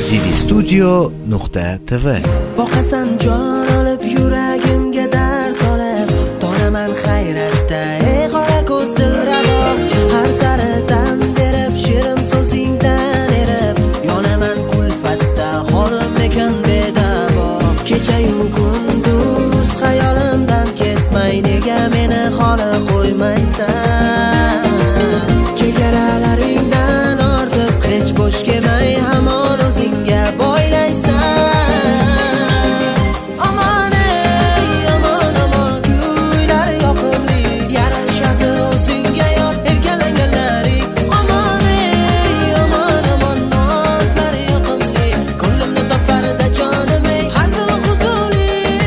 tvstudio.tv. Boqasan jon olib yuragimga dard solib, tonaman hayratda ey qora ko'z dilrabo. Har saridan berib shirin so'zingdan erib, yonaman kulfatda xonim ekan bedavo. Kecha-yu kunduz xayolimdan ketmay, nega meni xoli qo'ymaysan? Chegaralaringdan ortib hech bo'sh kelmay, hamon o'zingga boylaysan. Aman ey, aman aman, kuylar yoqimli, yarashadi o'zingga yor erkalanganlaring. Aman ey, aman aman, nozlar yoqimli, ko'nglimni toparda jonim ey, hazil huzuli.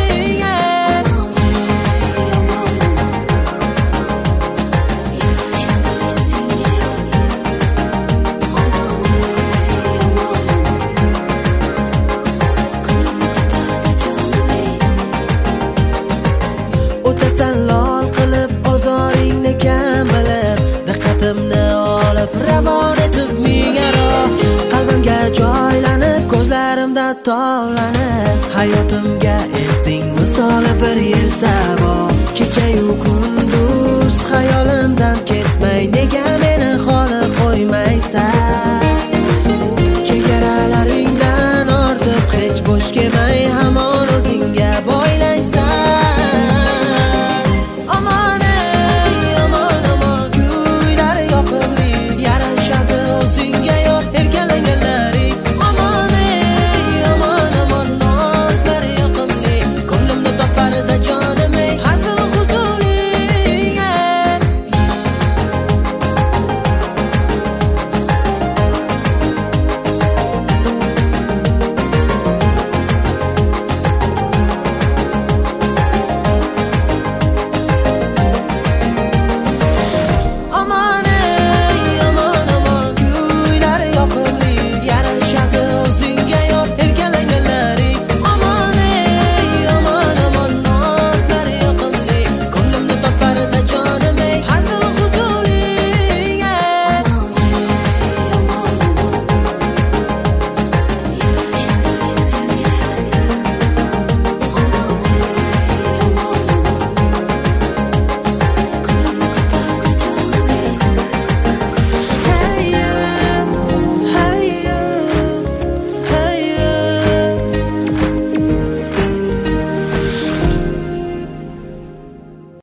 O'tasan lol qilib ozoringni kam bilib, diqqatimni olib ravon etib mingaro. Qalbimga joylanib, ko'zlarimda tovlanib, hayotimga esding misoli bir yil sabo. Kecha-yu kunduz xayolimdan ketmay, nega meni xoli qo'ymaysan? Chegaralaringdan ortib hech bo'sh kelmay, hamon